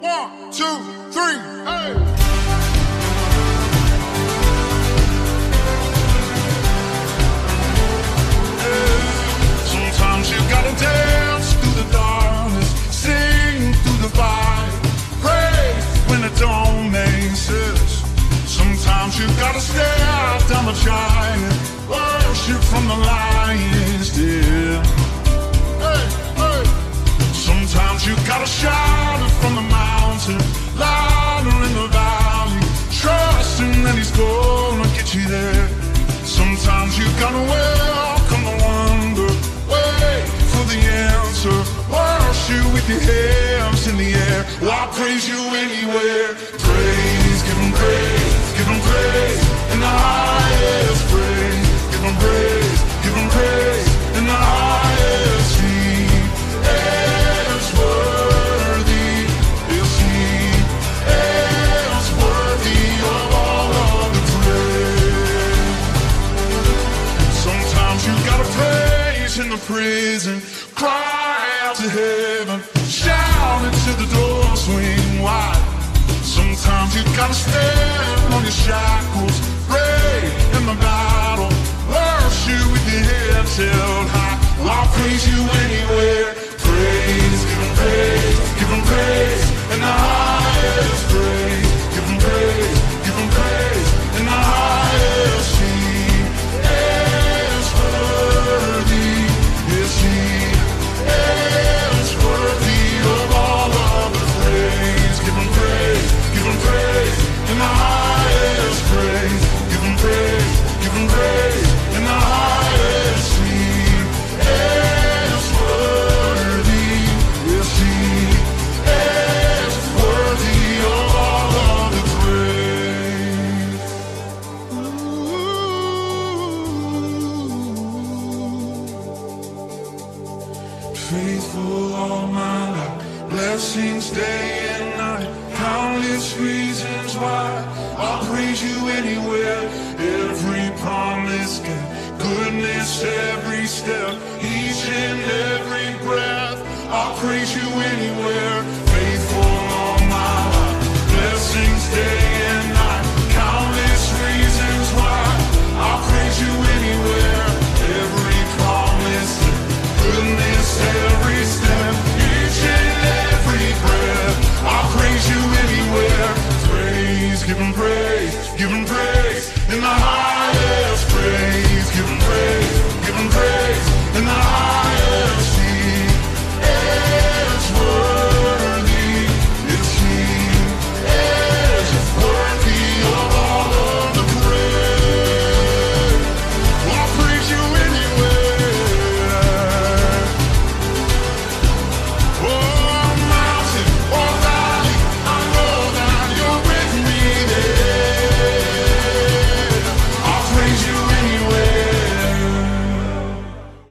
1, 2, 3, hey! Sometimes you gotta dance through the darkness, sing through the fire, pray when it don't make sense. Sometimes you gotta stare down the giant, worship from the lion's den. Hey, hey. Sometimes you gotta shout it from the mountain, louder in the valley, trusting that he's gonna get you there. Sometimes you gotta welcome the wonder, wait for the answer, worship with your hands in the air. Well, I'll praise you anywhere. Praise, give him praise in the highest. Praise, give him praise in the highest. He is worthy, yes, he is worthy of all of the praise. Sometimes you gotta praise in the prison, cry out to heaven, shout until the door swing wide. Sometimes you gotta stand on your shackles, pray in the battle, worship with your heads held high. Well, I'll praise you anywhere. Praise, give him praise in the highest. Praise, give him praise in the highest. He is worthy, yes, he is worthy of all of the praise. Give him praise in the highest. Praise, give him praise in the highest. He is worthy, yes, he is worthy of all of the praise. Faithful all my life, blessings day and night, countless reasons why I'll praise you anywhere. Every promise kept, goodness every step, each and every breath, I'll praise you anywhere. Faithful all my life, blessings day and night, countless reasons why I'll praise you anywhere. Every promise kept, goodness every step, each and every breath, I'll praise you anywhere. Praise, give him praise